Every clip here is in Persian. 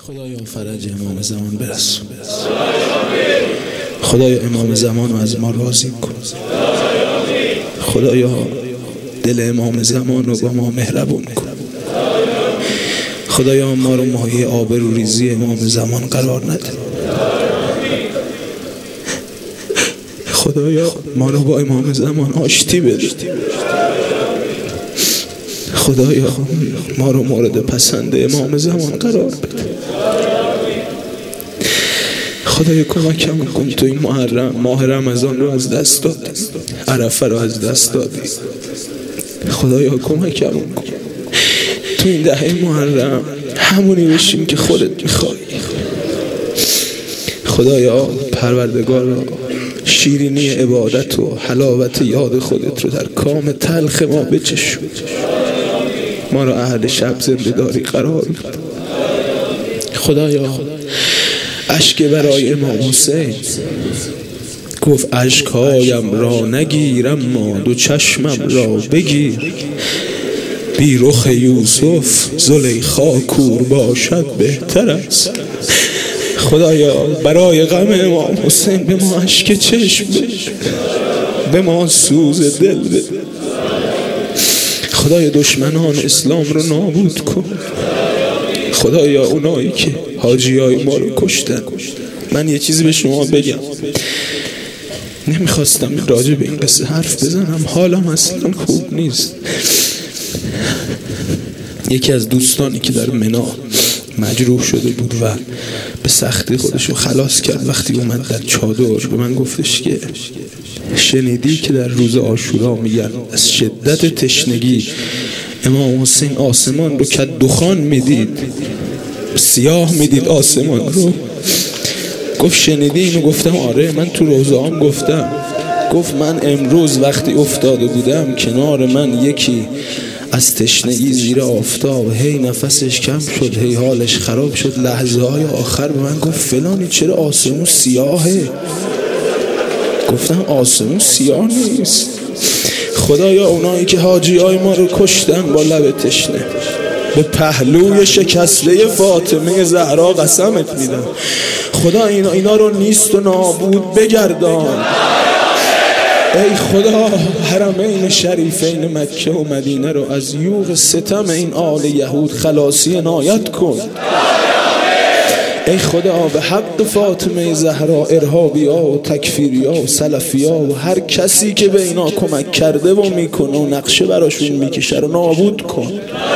خدایا فرج امام زمان برسون. خدایا امام زمان رو از ما راضی کن. خدایا دل امام زمان رو با ما مهربون کن. خدایا ما رو مایه آبروریزی امام زمان قرار نده. خدایا ما رو با امام زمان آشتی بده. خدایا ما رو مورد پسند امام زمان قرار بده. خدایا کمکم کن. تو این ماه رمضان رو از دست دادی، عرفه رو از دست دادی. خدایا کمکم کن تو این دهه محرم همونی بشیم که خودت میخوای. خدایا پروردگار شیرینی عبادت و حلاوت یاد خودت رو در کام تلخ ما بچشون. ما رو اهل شب زنده داری قرار بده. خدایا اشک برای امام حسین گفت اشکایم را نگیرم، ما دو چشمم را بگیر. بی رخ یوسف زلیخا کور باشد بهتر است. خدایا برای غم امام حسین به ما اشک چشم بده، به ما سوز دل بده. خدایا دشمنان اسلام رو نابود کن. خدایا اونایی که حاجیای ما رو کشتن. من یه چیزی به شما بگم، نمیخواستم راجع به این قصه حرف بزنم، حالم اصلا خوب نیست. یکی از دوستانی که در منا مجروح شده بود و به سختی خودشو خلاص کرد، وقتی اومد در چادر به من گفتش که شنیدی که در روز عاشورا میگن از شدت تشنگی امام حسین آسمان رو که دخان میدید، سیاه میدید آسمان رو؟ گفت شنیدی اینو؟ گفتم آره، من تو روزه هم گفتم. گفت من امروز وقتی افتاده بودم کنار من یکی از تشنگی زیر آفتاب هی نفسش کم شد، هی حالش خراب شد. لحظه های آخر به من گفت فلانی چرا آسمون سیاهه؟ گفتم آسمون سیاه نیست. خدایا اونایی که حاجی های ما رو کشتن با لب تشنه، به پهلوی شکسته فاطمه زهرا قسمت میدم خدا اینا رو نیست و نابود بگردان. ای خدا حرمین شریفین مکه و مدینه رو از یوغ ستم این آل یهود خلاصی عنایت کن. ای خدا به حق فاطمه زهرا ارهابیا و تکفیریا و سلفیا و هر کسی که به اینا کمک کرده و میکنه و نقشه براشون میکشه رو نابود کن.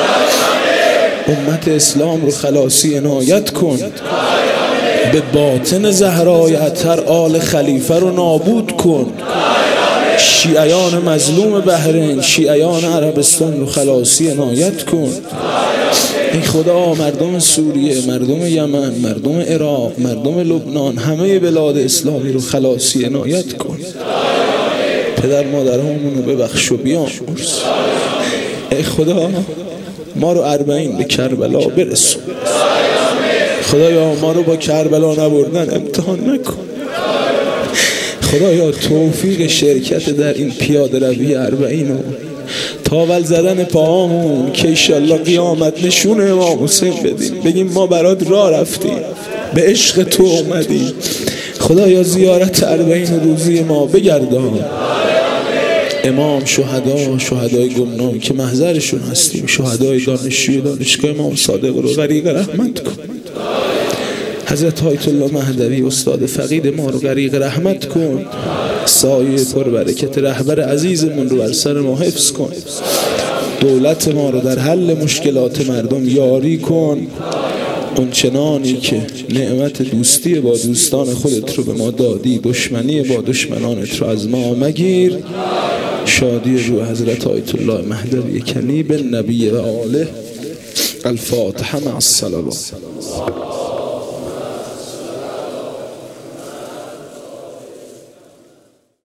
امت اسلام رو خلاصی عنایت کن. به باطن زهرای اطهر آل خلیفه رو نابود کن. شیعیان مظلوم بحرین، شیعیان عربستان رو خلاصی عنایت کن. ای خدا مردم سوریه، مردم یمن، مردم عراق، مردم لبنان، همه بلاد اسلامی رو خلاصی عنایت کن. پدر مادرامون رو ببخش و بیامرز. ای خدا ما رو 40 به کربلا برسون. خدایا ما رو با کربلا نبردن امتحان نکن. خدایا توفیق شرکت در این پیاده روی 40 و تاول زدن پاهامون که ایشالله قیامت نشون امام حسین بدیم، بگیم ما برات راه رفتیم، به عشق تو اومدیم. خدایا زیارت 40 روزی ما بگردان. امام شهدای گمنام که محضرشون هستیم، شهدای دانشجوی دانشگاه امام صادق رو غریق رحمت کن. حضرت آیت الله مهدوی استاد فقید ما رو غریق رحمت کن. سایه پربرکت رهبر عزیزمون رو بر سر ما حفظ کن. دولت ما رو در حل مشکلات مردم یاری کن. اونچنانی که نعمت دوستی با دوستان خودت رو به ما دادی، دشمنی با دشمنانت رو از ما مگیر. شادی روح حضرت آیت الله مهدوی کنی به نبی و آله. الفاتحه مع الصلوات.